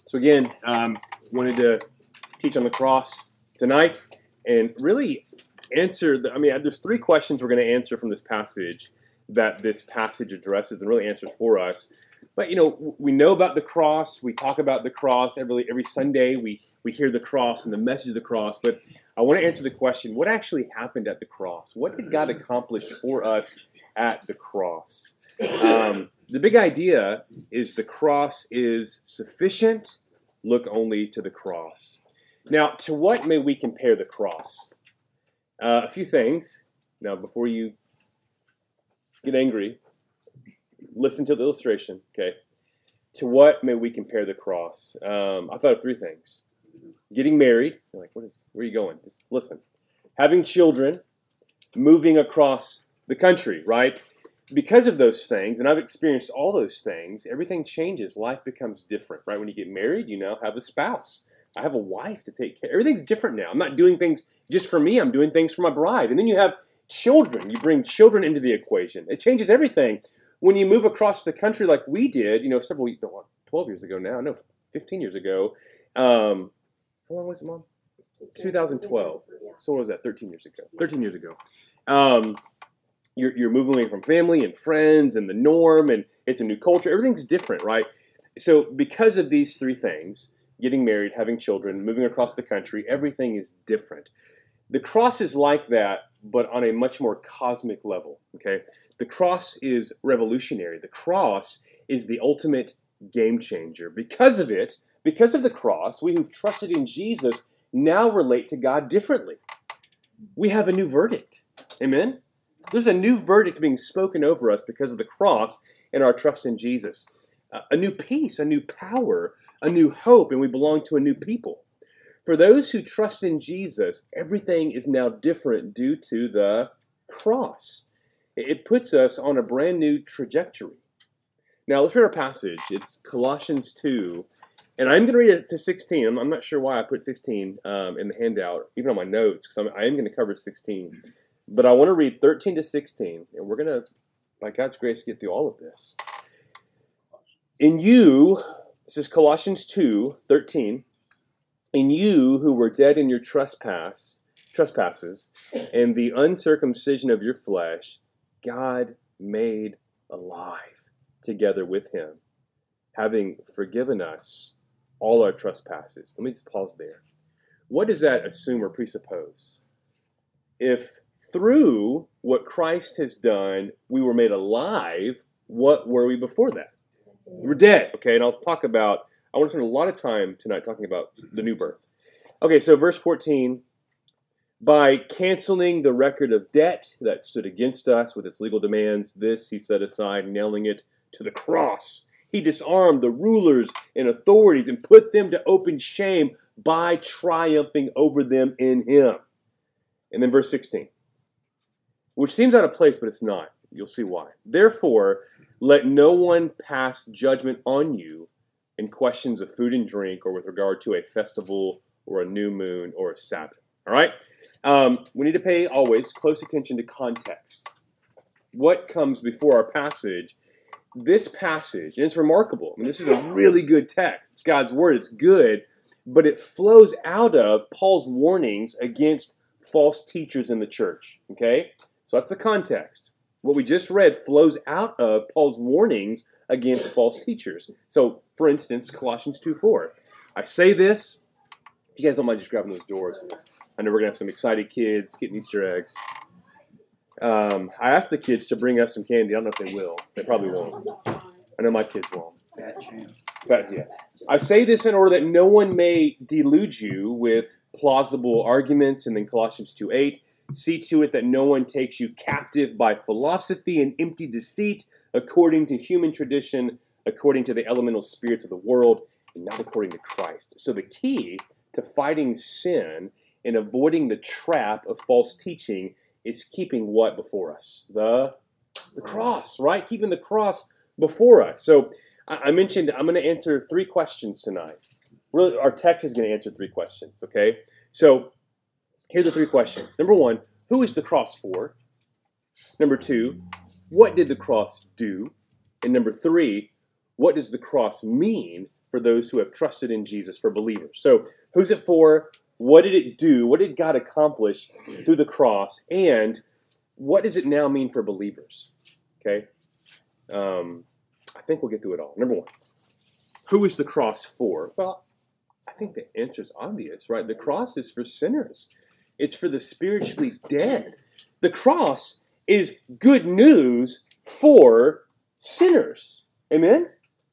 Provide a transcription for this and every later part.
So again, wanted to teach on the cross tonight and really answer, there's three questions we're going to answer from this passage that this passage addresses and really answers for us. But, we know about the cross. We talk about the cross every Sunday. We hear the cross and the message of the cross. But I want to answer the question, what actually happened at the cross? What did God accomplish for us at the cross? The big idea is the cross is sufficient. Look only to the cross. Now, to what may we compare the cross? A few things. Now, before you get angry, listen to the illustration, okay? To what may we compare the cross? I thought of three things. Getting married. You're like, where are you going? Just listen. Having children. Moving across the country, right? Because of those things, and I've experienced all those things, everything changes. Life becomes different, right? When you get married, you now have a spouse. I have a wife to take care. Everything's different now. I'm not doing things just for me. I'm doing things for my bride. And then you have children. You bring children into the equation. It changes everything. When you move across the country like we did, 12 years ago now, no, 15 years ago. How long was it, Mom? 2012. So what was that, 13 years ago? 13 years ago. You're moving away from family and friends and the norm, and it's a new culture. Everything's different, right? So because of these three things, getting married, having children, moving across the country, everything is different. The cross is like that, but on a much more cosmic level, okay? The cross is revolutionary. The cross is the ultimate game changer. Because of it, because of the cross, we who've trusted in Jesus now relate to God differently. We have a new verdict. Amen? There's a new verdict being spoken over us because of the cross and our trust in Jesus. A new peace, a new power, a new hope, and we belong to a new people. For those who trust in Jesus, everything is now different due to the cross. It puts us on a brand new trajectory. Now, let's read our passage. It's Colossians 2, and I'm going to read it to 16. I'm not sure why I put 15 in the handout, even on my notes, because I am going to cover 16. But I want to read 13 to 16, and we're going to, by God's grace, get through all of this. In you, this is Colossians 2, 13, in you who were dead in your trespasses and the uncircumcision of your flesh, God made alive together with him, having forgiven us all our trespasses. Let me just pause there. What does that assume or presuppose? If through what Christ has done, we were made alive, what were we before that? We were dead, okay? And I want to spend a lot of time tonight talking about the new birth. Okay, so verse 14, by canceling the record of debt that stood against us with its legal demands, this he set aside, nailing it to the cross. He disarmed the rulers and authorities and put them to open shame by triumphing over them in him. And then verse 16, which seems out of place, but it's not. You'll see why. Therefore, let no one pass judgment on you in questions of food and drink or with regard to a festival or a new moon or a Sabbath. All right? We need to pay always close attention to context. What comes before our passage? This passage, and it's remarkable. This is a really good text. It's God's word. It's good, but it flows out of Paul's warnings against false teachers in the church. Okay? So that's the context. What we just read flows out of Paul's warnings against false teachers. So, for instance, Colossians 2:4. I say this, if you guys don't mind just grabbing those doors. I know we're going to have some excited kids getting Easter eggs. I asked the kids to bring us some candy. I don't know if they will. They probably won't. I know my kids won't. But yes. I say this in order that no one may delude you with plausible arguments. And then Colossians 2:8. See to it that no one takes you captive by philosophy and empty deceit, according to human tradition, according to the elemental spirits of the world, and not according to Christ. So the key to fighting sin and avoiding the trap of false teaching is keeping what before us? The cross, right? Keeping the cross before us. So I mentioned I'm going to answer three questions tonight. Really, our text is going to answer three questions, okay? So here are the three questions. Number one, who is the cross for? Number two, what did the cross do? And number three, what does the cross mean for those who have trusted in Jesus, for believers. So who's it for? What did it do? What did God accomplish through the cross? And what does it now mean for believers? Okay? I think we'll get through it all. Number one, who is the cross for? Well, I think the answer is obvious, right? The cross is for sinners. It's for the spiritually dead. The cross is good news for sinners. Amen?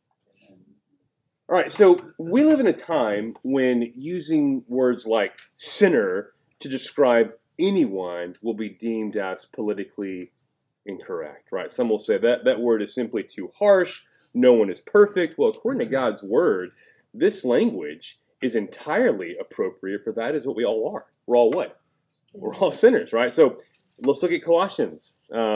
All right, so we live in a time when using words like sinner to describe anyone will be deemed as politically incorrect, right? Some will say that word is simply too harsh. No one is perfect. Well, according to God's word, this language is entirely appropriate for that is what we all are. We're all what? We're all sinners, right? So let's look at Colossians.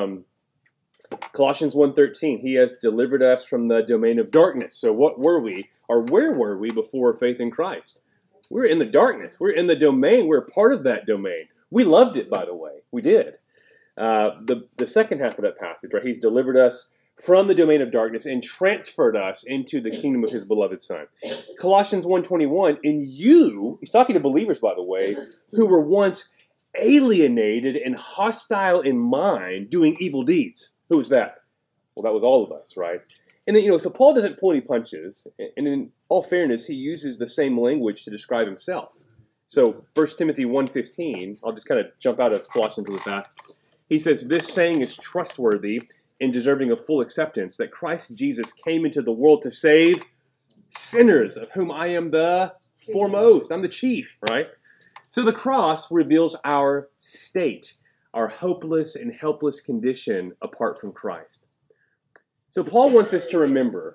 Colossians 1:13, he has delivered us from the domain of darkness. So what were we, or where were we before faith in Christ? We're in the darkness. We're in the domain. We're part of that domain. We loved it, by the way. We did. The second half of that passage, right? He's delivered us from the domain of darkness and transferred us into the kingdom of his beloved Son. Colossians 1:21, in you, he's talking to believers, by the way, who were once alienated and hostile in mind, doing evil deeds. Who was that? Well, that was all of us, right? And then, so Paul doesn't pull any punches. And in all fairness, he uses the same language to describe himself. So 1 Timothy 1:15, I'll just kind of jump out of Colossians really fast. He says, this saying is trustworthy and deserving of full acceptance, that Christ Jesus came into the world to save sinners, of whom I am the foremost. I'm the chief, right? So the cross reveals our state, our hopeless and helpless condition apart from Christ. So Paul wants us to remember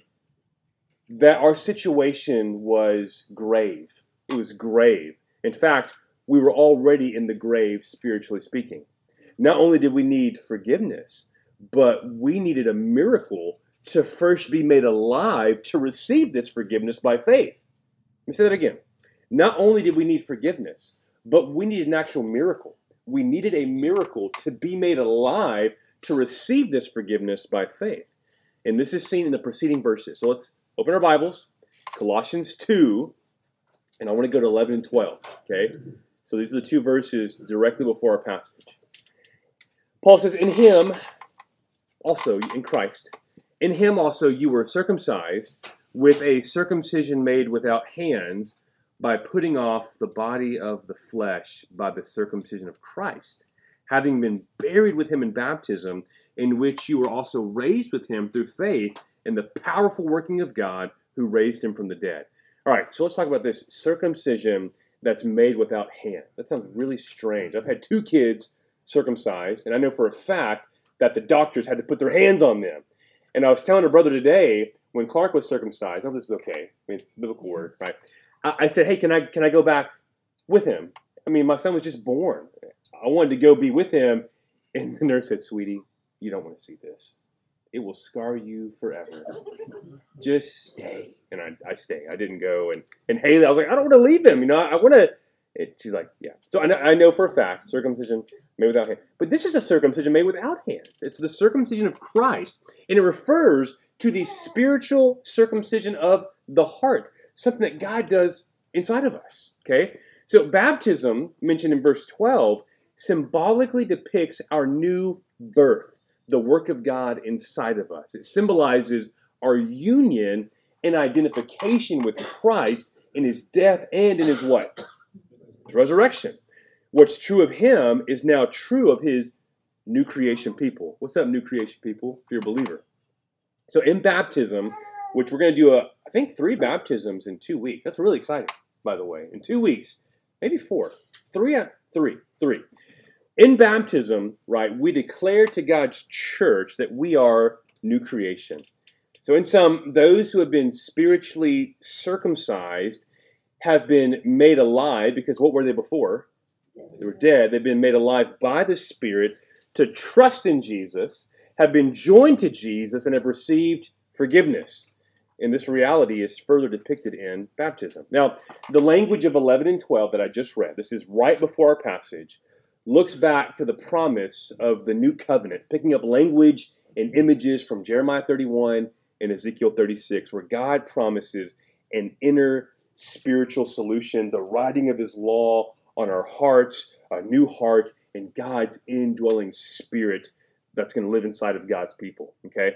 that our situation was grave. It was grave. In fact, we were already in the grave, spiritually speaking. Not only did we need forgiveness, but we needed a miracle to first be made alive to receive this forgiveness by faith. Let me say that again. Not only did we need forgiveness, but we needed an actual miracle. We needed a miracle to be made alive to receive this forgiveness by faith. And this is seen in the preceding verses. So let's open our Bibles, Colossians 2, and I want to go to 11 and 12, okay? So these are the two verses directly before our passage. Paul says, in him, also in Christ, in him also you were circumcised with a circumcision made without hands, by putting off the body of the flesh by the circumcision of Christ, having been buried with him in baptism, in which you were also raised with him through faith in the powerful working of God who raised him from the dead. All right, so let's talk about this circumcision that's made without hand. That sounds really strange. I've had 2 kids circumcised, and I know for a fact that the doctors had to put their hands on them. And I was telling a brother today, when Clark was circumcised, oh, this is okay. I mean, it's a biblical word, right? I said, hey, can I go back with him? I mean, my son was just born. I wanted to go be with him. And the nurse said, sweetie, you don't want to see this. It will scar you forever. Just stay. And I stay. I didn't go. And Haley, I was like, I don't want to leave him. I want to. She's like, yeah. So I know for a fact, circumcision made without hands. But this is a circumcision made without hands. It's the circumcision of Christ. And it refers to the spiritual circumcision of the heart. Something that God does inside of us, okay? So baptism, mentioned in verse 12, symbolically depicts our new birth, the work of God inside of us. It symbolizes our union and identification with Christ in his death and in his what? His resurrection. What's true of him is now true of his new creation people. What's up, new creation people, if you're a believer? So in baptism, which we're going to do, I think 3 baptisms in 2 weeks. That's really exciting, by the way. In 2 weeks, maybe 4. 3. In baptism, right, we declare to God's church that we are new creation. So in sum, those who have been spiritually circumcised have been made alive, because what were they before? They were dead. They've been made alive by the Spirit to trust in Jesus, have been joined to Jesus, and have received forgiveness. And this reality is further depicted in baptism. Now, the language of 11 and 12 that I just read, this is right before our passage, looks back to the promise of the new covenant, picking up language and images from Jeremiah 31 in Ezekiel 36, where God promises an inner spiritual solution, the writing of his law on our hearts, a new heart, and God's indwelling spirit that's going to live inside of God's people. Okay?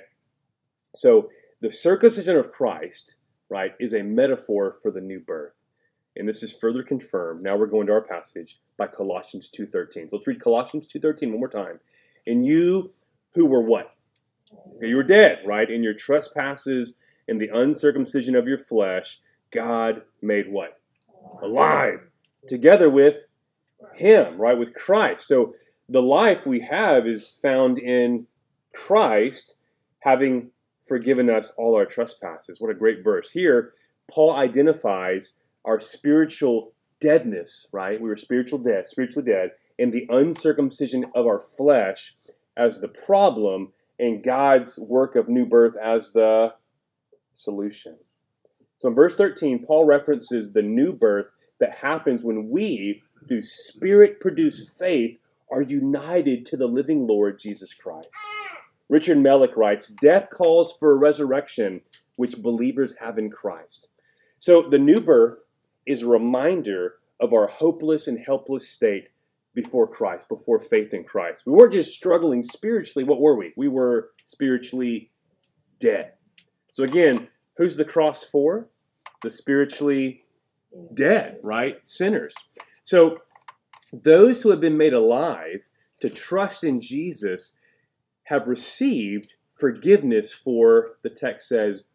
So the circumcision of Christ, right, is a metaphor for the new birth. And this is further confirmed. Now we're going to our passage by Colossians 2:13. So let's read Colossians 2:13 one more time. And you who were what? You were dead, right? In your trespasses and the uncircumcision of your flesh, God made what? Alive. Together with him, right? With Christ. So the life we have is found in Christ, having forgiven us all our trespasses. What a great verse. Here, Paul identifies our spiritual deadness, right? We were spiritually dead, and the uncircumcision of our flesh as the problem, and God's work of new birth as the solution. So in verse 13, Paul references the new birth that happens when we, through Spirit-produced faith, are united to the living Lord Jesus Christ. Richard Mellick writes, death calls for a resurrection which believers have in Christ. So the new birth is a reminder of our hopeless and helpless state before Christ, before faith in Christ. We weren't just struggling spiritually. What were we? We were spiritually dead. So again, who's the cross for? The spiritually dead, right? Sinners. So those who have been made alive to trust in Jesus have received forgiveness for, the text says,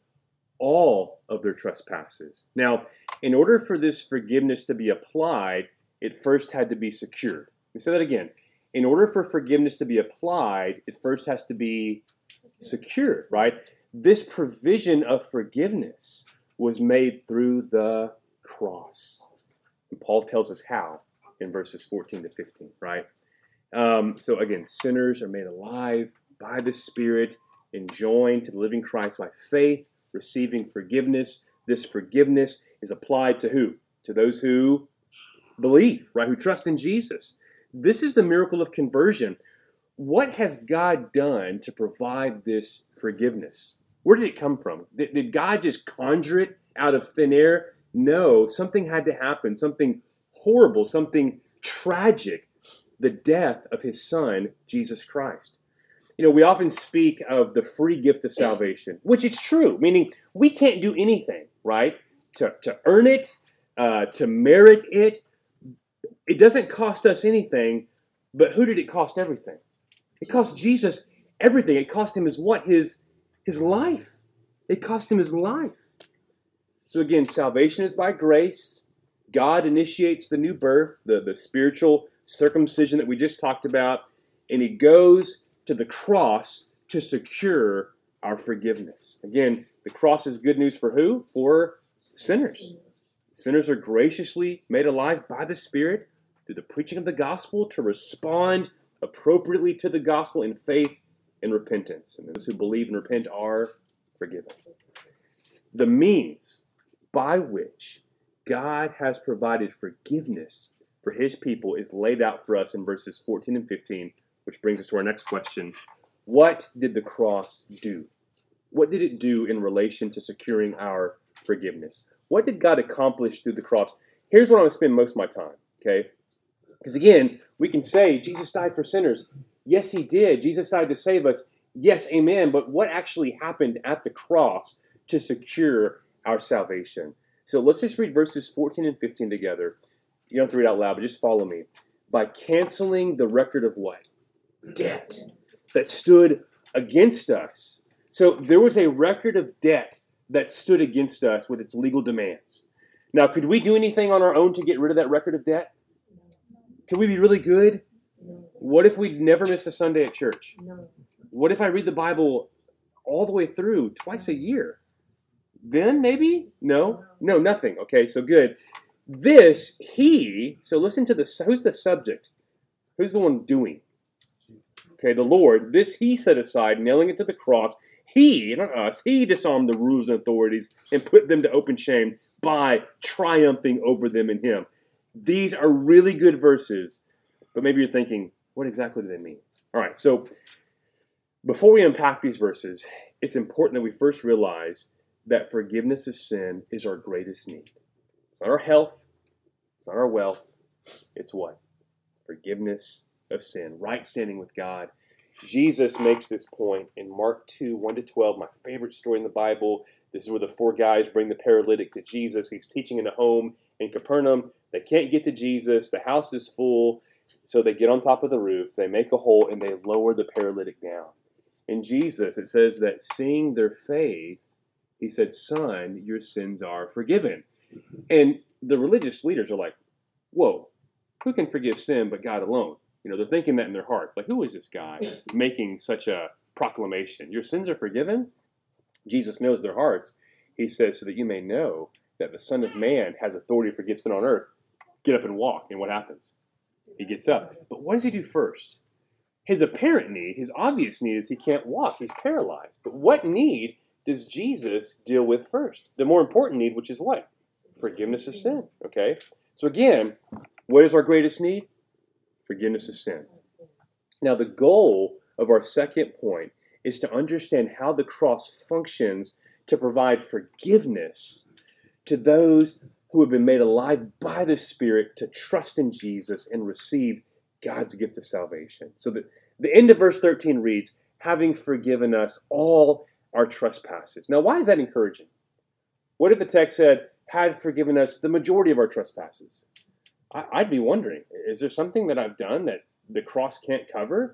all of their trespasses. Now, in order for this forgiveness to be applied, it first had to be secured. Let me say that again. In order for forgiveness to be applied, it first has to be secured, right? This provision of forgiveness was made through the cross. And Paul tells us how in verses 14 to 15, right? So again, sinners are made alive by the Spirit and joined to the living Christ by faith, receiving forgiveness. This forgiveness is applied to who? To those who believe, right? Who trust in Jesus. This is the miracle of conversion. What has God done to provide this forgiveness? Where did it come from? Did God just conjure it out of thin air? No, something had to happen, something horrible, something tragic, the death of his son, Jesus Christ. You know, we often speak of the free gift of salvation, which it's true, meaning we can't do anything, right, to earn it, to merit it. It doesn't cost us anything, but who did it cost everything? It cost Jesus everything. It cost him his what? His life. It cost him his life. So again, salvation is by grace. God initiates the new birth, the spiritual circumcision that we just talked about, and he goes to the cross to secure our forgiveness. Again, the cross is good news for who? For sinners. Sinners are graciously made alive by the Spirit through the preaching of the gospel to respond appropriately to the gospel in faith and repentance. And those who believe and repent are forgiven. The means by which God has provided forgiveness for his people is laid out for us in verses 14 and 15, which brings us to our next question. What did the cross do? What did it do in relation to securing our forgiveness? What did God accomplish through the cross? Here's what I'm going to spend most of my time, okay? Because again, we can say Jesus died for sinners. Yes, he did. Jesus died to save us. Yes, amen. But what actually happened at the cross to secure our salvation? So let's just read verses 14 and 15 together. You don't have to read out loud, but just follow me. By canceling the record of what? Debt that stood against us. So there was a record of debt that stood against us with its legal demands. Now, could we do anything on our own to get rid of that record of debt? Could we be really good? What if we never miss a Sunday at church? What if I read the Bible all the way through twice a year? Then maybe? No, nothing. Okay, so good. So listen to this. Who's the subject? Who's the one doing? Okay, the Lord. This he set aside, nailing it to the cross. He, not us, he disarmed the rulers and authorities and put them to open shame by triumphing over them in him. These are really good verses, but maybe you're thinking, what exactly do they mean? All right, so before we unpack these verses, it's important that we first realize that forgiveness of sin is our greatest need. It's not our health. It's not our wealth. It's what? It's forgiveness of sin, right standing with God. Jesus makes this point in Mark 2, 1-12, my favorite story in the Bible. This is where the 4 guys bring the paralytic to Jesus. He's teaching in a home in Capernaum. They can't get to Jesus. The house is full. So they get on top of the roof. They make a hole and they lower the paralytic down. In Jesus, it says that seeing their faith, he said, "Son, your sins are forgiven." And the religious leaders are like, whoa, who can forgive sin but God alone? They're thinking that in their hearts. Like, who is this guy making such a proclamation? Your sins are forgiven? Jesus knows their hearts. He says, so that you may know that the Son of Man has authority to forgive sin on earth. Get up and walk. And what happens? He gets up. But what does he do first? His apparent need, his obvious need is he can't walk. He's paralyzed. But what need does Jesus deal with first? The more important need, which is what? Forgiveness of sin. Okay? So again, what is our greatest need? Forgiveness of sin. Now, the goal of our second point is to understand how the cross functions to provide forgiveness to those who have been made alive by the Spirit to trust in Jesus and receive God's gift of salvation. So the end of verse 13 reads, having forgiven us all our trespasses. Now, why is that encouraging? What if the text said, had forgiven us the majority of our trespasses? I'd be wondering, is there something that I've done that the cross can't cover?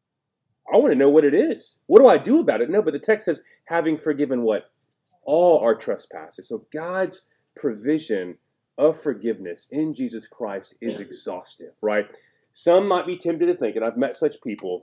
I want to know what it is. What do I do about it? No, but the text says, having forgiven what? All our trespasses. So God's provision of forgiveness in Jesus Christ is exhaustive, right? Some might be tempted to think, and I've met such people,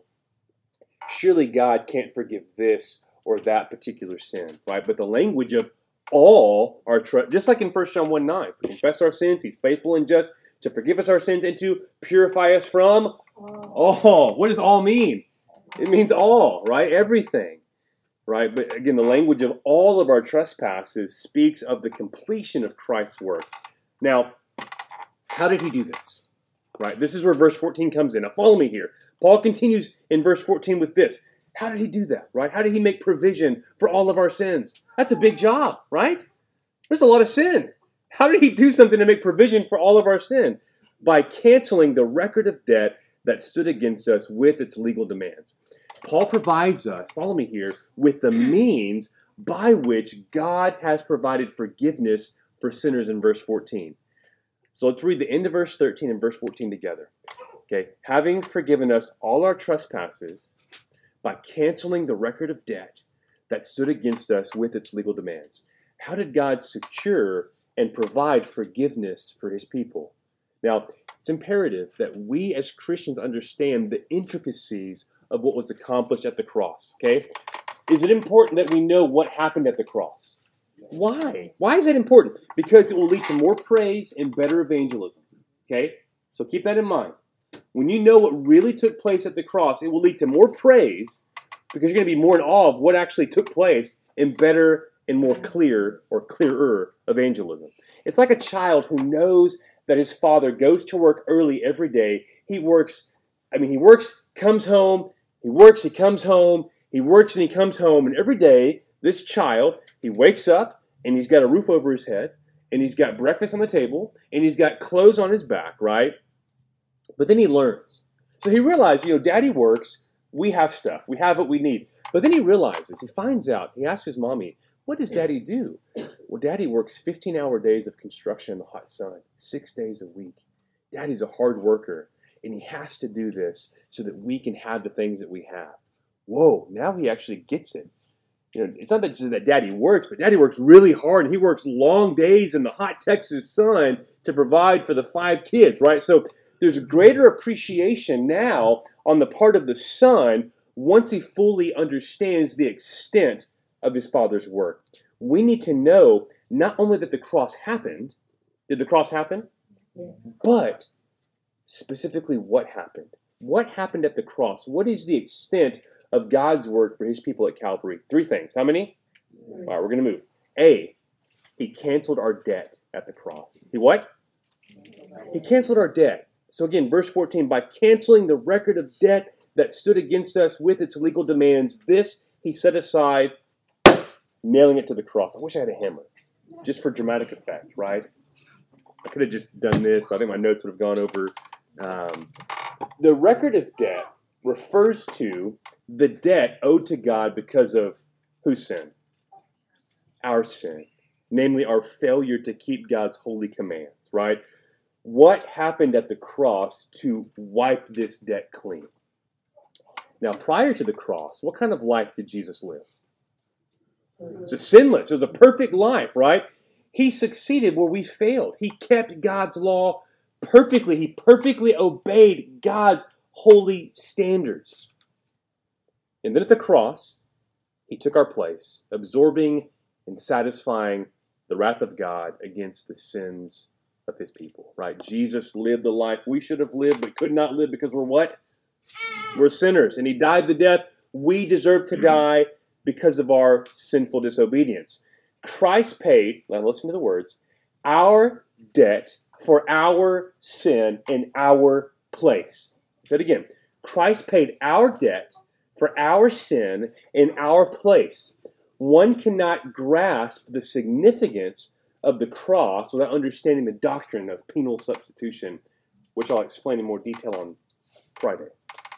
surely God can't forgive this or that particular sin, right? But the language of all our just like in 1 John 1:9, if we confess our sins, he's faithful and just to forgive us our sins and to purify us from all. What does all mean? It means all, right? Everything, right? But again, the language of all of our trespasses speaks of the completion of Christ's work. Now, how did he do this? Right? This is where verse 14 comes in. Now, follow me here. Paul continues in verse 14 with this. How did he do that, right? How did he make provision for all of our sins? That's a big job, right? There's a lot of sin. How did he do something to make provision for all of our sin? By canceling the record of debt that stood against us with its legal demands. Paul provides us, follow me here, with the means by which God has provided forgiveness for sinners in verse 14. So let's read the end of verse 13 and verse 14 together. Okay, having forgiven us all our trespasses by canceling the record of debt that stood against us with its legal demands. How did God secure and provide forgiveness for his people? Now, it's imperative that we as Christians understand the intricacies of what was accomplished at the cross, okay? Is it important that we know what happened at the cross? Why? Why is that important? Because it will lead to more praise and better evangelism, okay? So keep that in mind. When you know what really took place at the cross, it will lead to more praise because you're going to be more in awe of what actually took place and better and more clear or clearer evangelism. It's like a child who knows that his father goes to work early every day. He works, comes home, he works, he comes home, he works and he comes home. And every day, this child, he wakes up and he's got a roof over his head and he's got breakfast on the table and he's got clothes on his back, right? But then he learns. So he realizes, Daddy works, we have stuff, we have what we need. But then he realizes, he finds out, he asks his mommy, what does Daddy do? Well, Daddy works 15-hour days of construction in the hot sun, 6 days a week. Daddy's a hard worker, and he has to do this so that we can have the things that we have. Whoa, now he actually gets it. It's not just that Daddy works, but Daddy works really hard, and he works long days in the hot Texas sun to provide for the 5 kids, right? So there's a greater appreciation now on the part of the son once he fully understands the extent of his father's work. We need to know not only that the cross happened, did the cross happen? Yeah. But specifically what happened. What happened at the cross? What is the extent of God's work for his people at Calvary? 3 things. How many? All right, we're going to move. A, he canceled our debt at the cross. He what? He canceled our debt. So again, verse 14, by canceling the record of debt that stood against us with its legal demands, this he set aside nailing it to the cross. I wish I had a hammer, just for dramatic effect, right? I could have just done this, but I think my notes would have gone over. The record of debt refers to the debt owed to God because of whose sin? Our sin. Namely, our failure to keep God's holy commands, right? What happened at the cross to wipe this debt clean? Now, prior to the cross, what kind of life did Jesus live? It was a sinless. It was a perfect life, right? He succeeded where we failed. He kept God's law perfectly. He perfectly obeyed God's holy standards. And then at the cross, he took our place, absorbing and satisfying the wrath of God against the sins of his people, right? Jesus lived the life we should have lived, but could not live because we're what? We're sinners. And he died the death we deserve to die because of our sinful disobedience. Christ paid, now listen to the words, our debt for our sin in our place. Say it again. Christ paid our debt for our sin in our place. One cannot grasp the significance of the cross without understanding the doctrine of penal substitution, which I'll explain in more detail on Friday.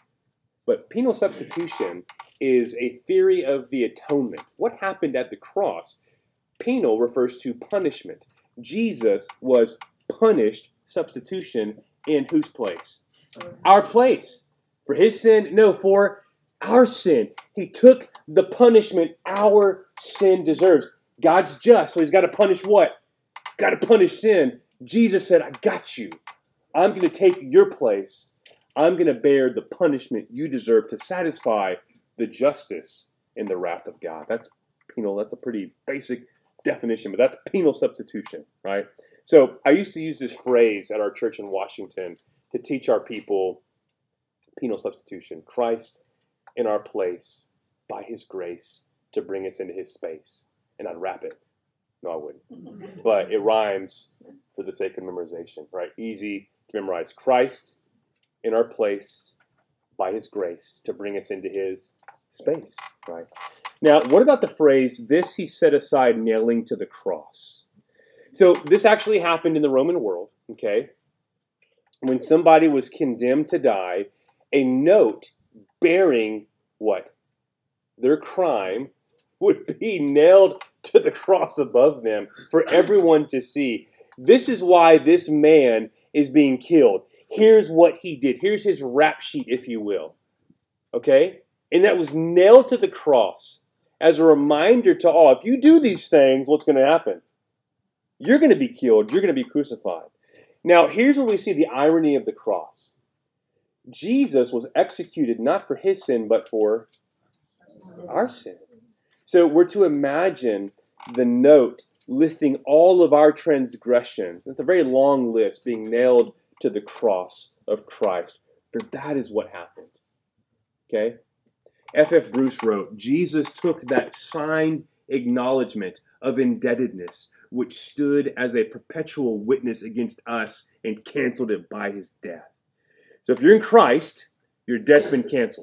But penal substitution is a theory of the atonement. What happened at the cross? Penal refers to punishment. Jesus was punished, substitution, in whose place? Our place. For his sin? No, for our sin. He took the punishment our sin deserves. God's just, so he's got to punish what? He's got to punish sin. Jesus said, I got you. I'm going to take your place. I'm going to bear the punishment you deserve to satisfy the justice and the wrath of God. That's penal. That's a pretty basic definition, but that's penal substitution, right? So I used to use this phrase at our church in Washington to teach our people penal substitution. Christ in our place by his grace to bring us into his space. And I'd rap it. No, I wouldn't. But it rhymes for the sake of memorization, right? Easy to memorize. Christ in our place by his grace to bring us into his space, right? Now, what about the phrase, this he set aside nailing to the cross? So this actually happened in the Roman world, okay? When somebody was condemned to die, a note bearing what? Their crime would be nailed to the cross above them for everyone to see. This is why this man is being killed. Here's what he did. Here's his rap sheet, if you will. Okay? And that was nailed to the cross as a reminder to all, if you do these things, what's going to happen? You're going to be killed. You're going to be crucified. Now, here's where we see the irony of the cross. Jesus was executed not for his sin, but for our sin. So we're to imagine the note listing all of our transgressions. It's a very long list being nailed to the cross of Christ. But that is what happened. Okay? F.F. Bruce wrote, Jesus took that signed acknowledgement of indebtedness, which stood as a perpetual witness against us, and canceled it by his death. So if you're in Christ, your debt's been canceled.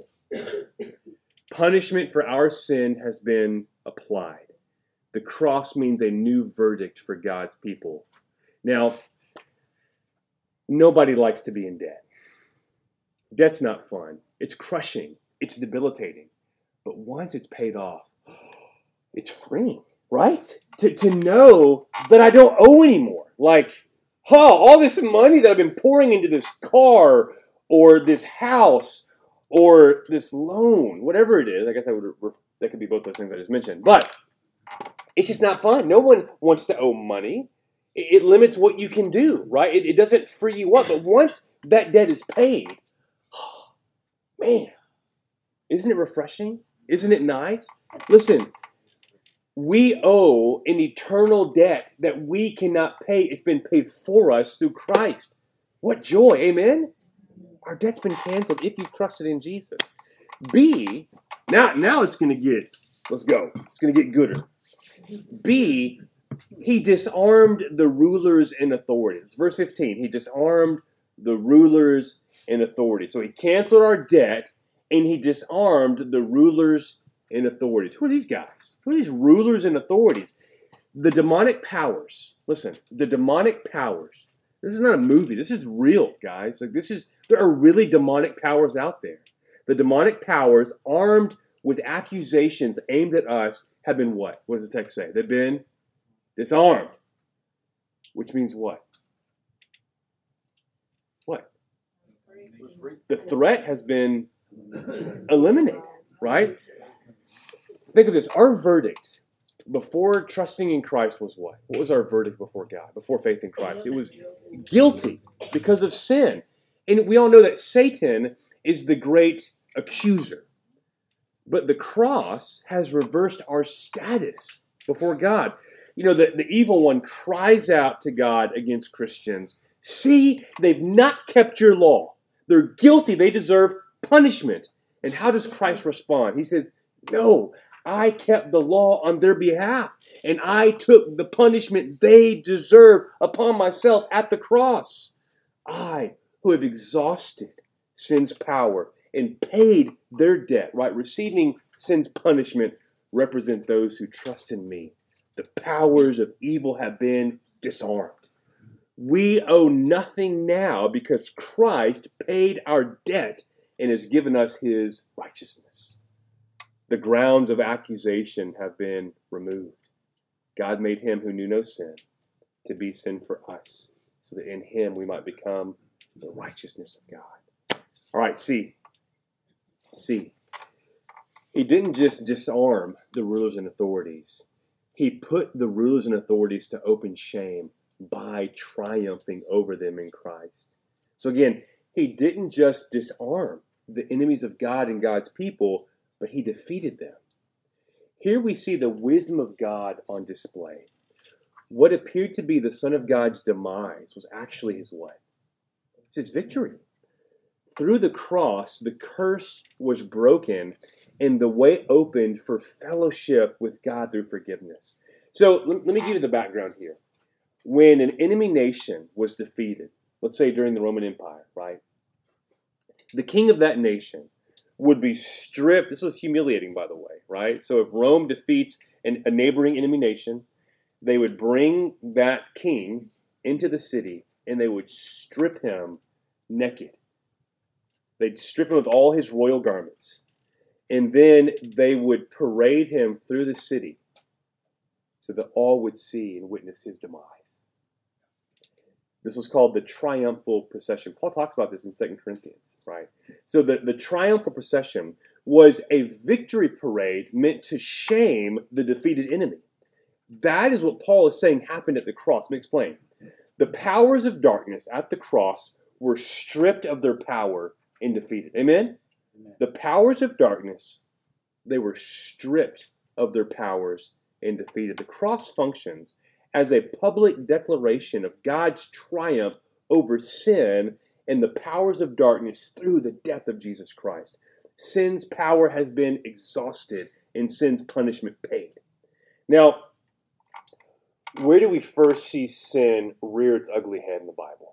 Punishment for our sin has been applied. The cross means a new verdict for God's people. Now, nobody likes to be in debt. Debt's not fun. It's crushing. It's debilitating. But once it's paid off, it's freeing, right? To know that I don't owe anymore. Like, all this money that I've been pouring into this car or this house or this loan, whatever it is. I guess that could be both those things I just mentioned. But it's just not fun. No one wants to owe money. It limits what you can do, right? It doesn't free you up. But once that debt is paid, man, isn't it refreshing? Isn't it nice? Listen, we owe an eternal debt that we cannot pay. It's been paid for us through Christ. What joy, amen? Our debt's been canceled if you've trusted in Jesus. B, now it's going to get, let's go. It's going to get gooder. B, he disarmed the rulers and authorities. Verse 15, he disarmed the rulers and authorities. So he canceled our debt and he disarmed the rulers and authorities. Who are these guys? Who are these rulers and authorities? The demonic powers. Listen, the demonic powers. This is not a movie. This is real, guys. There are really demonic powers out there. The demonic powers, armed with accusations aimed at us, have been what? What does the text say? They've been disarmed. Which means what? What? The threat has been eliminated, right? Think of this. Our verdict before trusting in Christ was what? What was our verdict before God, before faith in Christ? It was guilty because of sin. And we all know that Satan is the great accuser. But the cross has reversed our status before God. You know, the evil one cries out to God against Christians. See, they've not kept your law. They're guilty. They deserve punishment. And how does Christ respond? He says, no, I kept the law on their behalf. And I took the punishment they deserve upon myself at the cross. I, who have exhausted sin's power and paid their debt, right? Receiving sin's punishment, represent those who trust in me. The powers of evil have been disarmed. We owe nothing now because Christ paid our debt and has given us his righteousness. The grounds of accusation have been removed. God made him who knew no sin to be sin for us, so that in him we might become the righteousness of God. All right, C. He didn't just disarm the rulers and authorities. He put the rulers and authorities to open shame by triumphing over them in Christ. So again, he didn't just disarm the enemies of God and God's people, but he defeated them. Here we see the wisdom of God on display. What appeared to be the Son of God's demise was actually his what? It's his victory. Through the cross, the curse was broken and the way opened for fellowship with God through forgiveness. So let me give you the background here. When an enemy nation was defeated, let's say during the Roman Empire, right? The king of that nation would be stripped. This was humiliating, by the way, right? So if Rome defeats a neighboring enemy nation, they would bring that king into the city and they would strip him naked. They'd strip him of all his royal garments. And then they would parade him through the city so that all would see and witness his demise. This was called the triumphal procession. Paul talks about this in 2 Corinthians, right? So the triumphal procession was a victory parade meant to shame the defeated enemy. That is what Paul is saying happened at the cross. Let me explain. The powers of darkness at the cross were stripped of their power and defeated. Amen? Amen. The powers of darkness, they were stripped of their powers and defeated. The cross functions as a public declaration of God's triumph over sin and the powers of darkness through the death of Jesus Christ. Sin's power has been exhausted and sin's punishment paid. Now, where do we first see sin rear its ugly head in the Bible?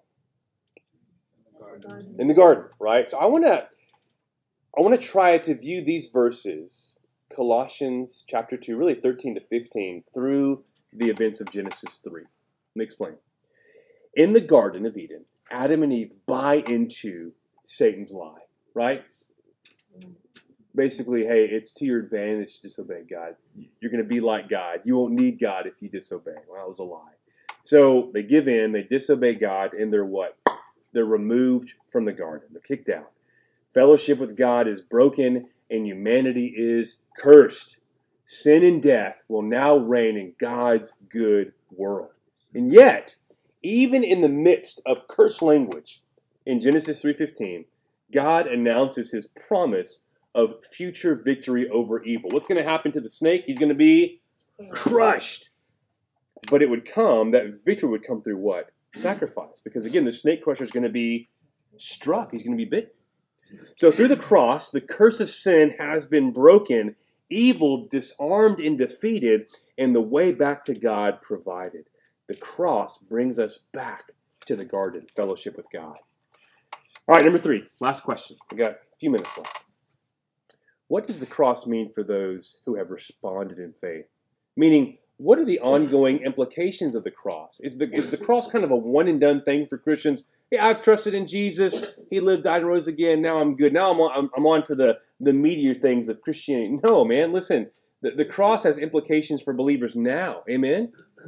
In the garden, right? So I want to try to view these verses, Colossians chapter 2, really 13 to 15, through the events of Genesis 3. Let me explain. In the Garden of Eden, Adam and Eve buy into Satan's lie, right? Basically, hey, it's to your advantage to disobey God. You're going to be like God. You won't need God if you disobey. Well, that was a lie. So they give in, they disobey God, and they're what? They're removed from the garden. They're kicked out. Fellowship with God is broken, and humanity is cursed. Sin and death will now reign in God's good world. And yet, even in the midst of cursed language, in Genesis 3:15, God announces his promise of future victory over evil. What's going to happen to the snake? He's going to be crushed. But that victory would come through what? Sacrifice. Because again, the snake crusher is going to be struck. He's going to be bitten. So through the cross, the curse of sin has been broken, evil disarmed and defeated, and the way back to God provided. The cross brings us back to the garden, fellowship with God. All right, number 3, last question. We got a few minutes left. what does the cross mean for those who have responded in faith? Meaning, what are the ongoing implications of the cross? Is the cross kind of a one and done thing for Christians? Hey, I've trusted in Jesus. He lived, died, and rose again. Now I'm good. Now I'm on for the meatier things of Christianity. No, man, listen. The cross has implications for believers now. Amen?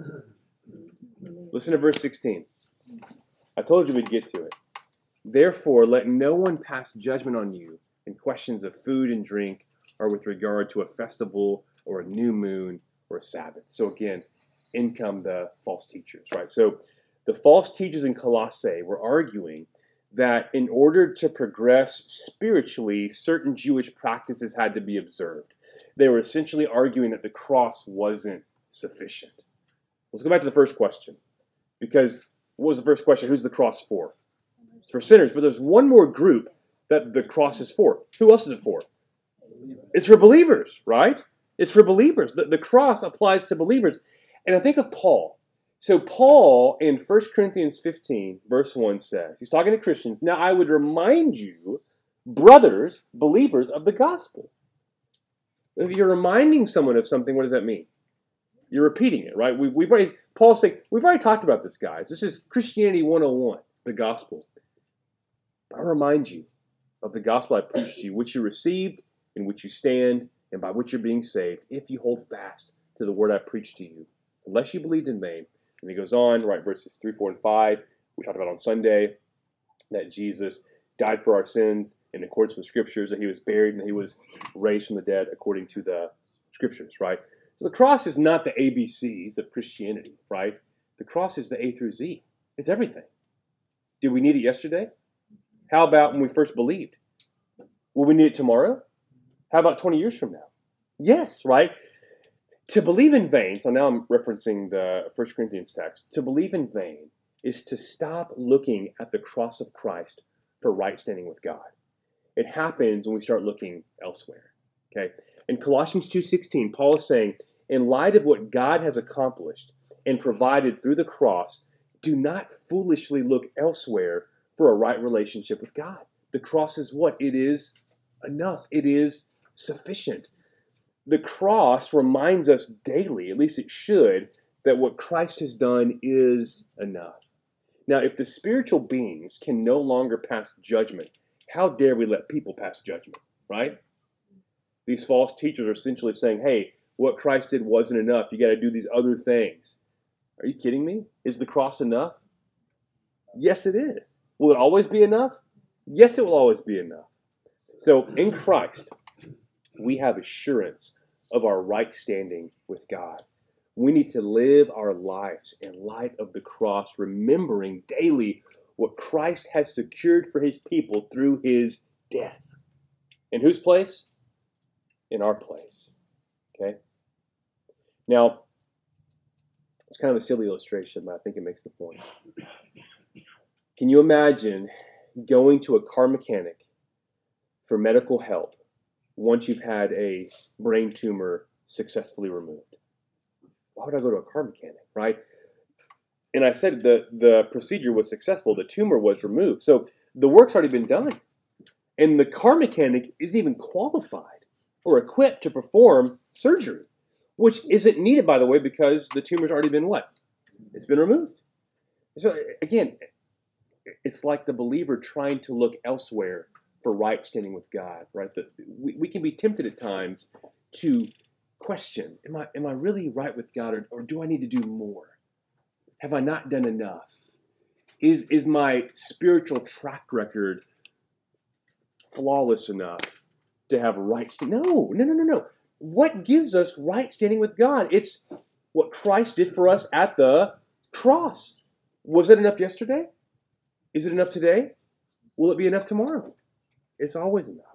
Listen to verse 16. I told you we'd get to it. Therefore, let no one pass judgment on you in questions of food and drink, or with regard to a festival or a new moon or a Sabbath. So again, in come the false teachers, right? So the false teachers in Colossae were arguing that in order to progress spiritually, certain Jewish practices had to be observed. They were essentially arguing that the cross wasn't sufficient. Let's go back to the first question. Because what was the first question? Who's the cross for? It's for sinners. But there's one more group that the cross is for. Who else is it for? It's for believers, right? It's for believers. The cross applies to believers. And I think of Paul. So Paul in 1 Corinthians 15, verse 1 says, he's talking to Christians, now I would remind you, brothers, believers of the gospel. If you're reminding someone of something, what does that mean? You're repeating it, right? Paul's saying, we've already talked about this, guys. This is Christianity 101, the gospel. I remind you of the gospel I preached to you, which you received, in which you stand, and by which you're being saved, if you hold fast to the word I preached to you, unless you believed in vain. And he goes on, right, verses 3, 4, and 5. We talked about on Sunday that Jesus died for our sins in accordance with Scriptures, that he was buried and he was raised from the dead according to the Scriptures, right? So the cross is not the ABCs of Christianity, right? The cross is the A through Z. It's everything. Did we need it yesterday? How about when we first believed? Will we need it tomorrow? How about 20 years from now? Yes, right? To believe in vain, so now I'm referencing the 1 Corinthians text, to believe in vain is to stop looking at the cross of Christ for right standing with God. It happens when we start looking elsewhere. Okay? In Colossians 2:16, Paul is saying, in light of what God has accomplished and provided through the cross, do not foolishly look elsewhere for a right relationship with God. The cross is what? It is enough. It is sufficient. The cross reminds us daily, at least it should, that what Christ has done is enough. Now, if the spiritual beings can no longer pass judgment, how dare we let people pass judgment, right? These false teachers are essentially saying, hey, what Christ did wasn't enough. You got to do these other things. Are you kidding me? Is the cross enough? Yes, it is. Will it always be enough? Yes, it will always be enough. So in Christ, we have assurance of our right standing with God. We need to live our lives in light of the cross, remembering daily what Christ has secured for his people through his death. In whose place? In our place. Okay? Now, it's kind of a silly illustration, but I think it makes the point. Can you imagine going to a car mechanic for medical help once you've had a brain tumor successfully removed? Why would I go to a car mechanic, right? And I said the procedure was successful. The tumor was removed. So the work's already been done. And the car mechanic isn't even qualified or equipped to perform surgery, which isn't needed, by the way, because the tumor's already been what? It's been removed. So again, it's like the believer trying to look elsewhere for right standing with God, right? We can be tempted at times to question, am I really right with God, or do I need to do more? Have I not done enough? Is my spiritual track record flawless enough to have right standing? No. What gives us right standing with God? It's what Christ did for us at the cross. Was it enough yesterday? Is it enough today? Will it be enough tomorrow? It's always enough.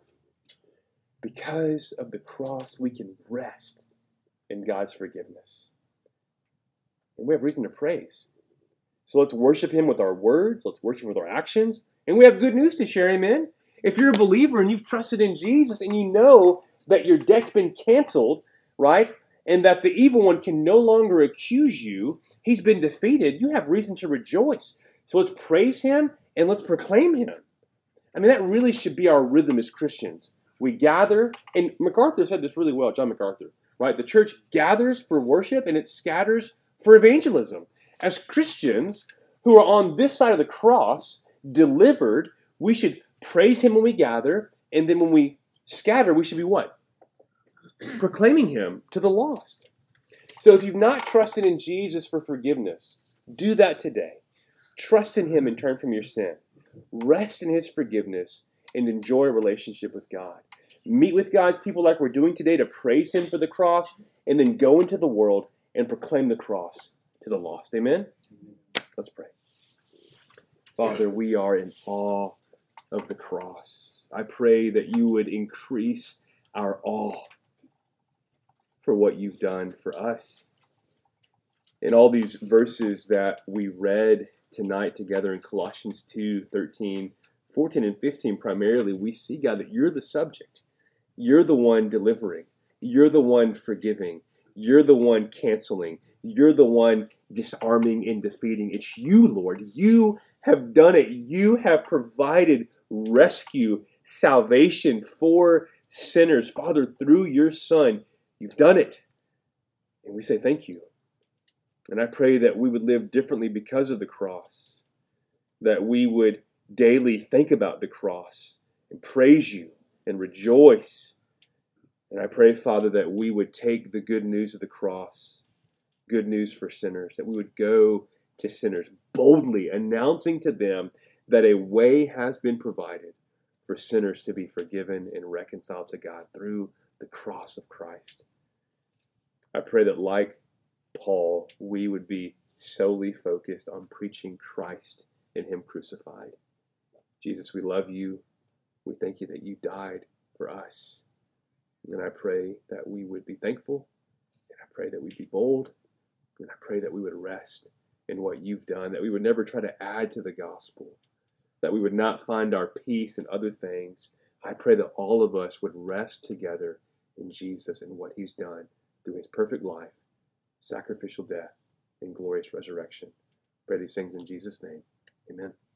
Because of the cross, we can rest in God's forgiveness. And we have reason to praise. So let's worship him with our words. Let's worship him with our actions. And we have good news to share, amen? If you're a believer and you've trusted in Jesus and you know that your debt's been canceled, right? And that the evil one can no longer accuse you, he's been defeated, you have reason to rejoice. So let's praise him and let's proclaim him. I mean, that really should be our rhythm as Christians. We gather, and MacArthur said this really well, John MacArthur, right? The church gathers for worship and it scatters for evangelism. As Christians who are on this side of the cross, delivered, we should praise him when we gather, and then when we scatter, we should be what? Proclaiming him to the lost. So if you've not trusted in Jesus for forgiveness, do that today. Trust in him and turn from your sin. Rest in his forgiveness and enjoy a relationship with God. Meet with God's people like we're doing today to praise him for the cross, and then go into the world and proclaim the cross to the lost. Amen? Let's pray. Father, we are in awe of the cross. I pray that you would increase our awe for what you've done for us. In all these verses that we read tonight together in Colossians 2, 13, 14, and 15 primarily, we see, God, that you're the subject. You're the one delivering. You're the one forgiving. You're the one canceling. You're the one disarming and defeating. It's you, Lord. You have done it. You have provided rescue, salvation for sinners. Father, through your Son, you've done it. And we say thank you. And I pray that we would live differently because of the cross, that we would daily think about the cross and praise you and rejoice. And I pray, Father, that we would take the good news of the cross, good news for sinners, that we would go to sinners boldly, announcing to them that a way has been provided for sinners to be forgiven and reconciled to God through the cross of Christ. I pray that, like Paul, we would be solely focused on preaching Christ and him crucified. Jesus, we love you. We thank you that you died for us. And I pray that we would be thankful, and I pray that we'd be bold, and I pray that we would rest in what you've done, that we would never try to add to the gospel, that we would not find our peace in other things. I pray that all of us would rest together in Jesus and what he's done through his perfect life, sacrificial death, and glorious resurrection. I pray these things in Jesus' name. Amen.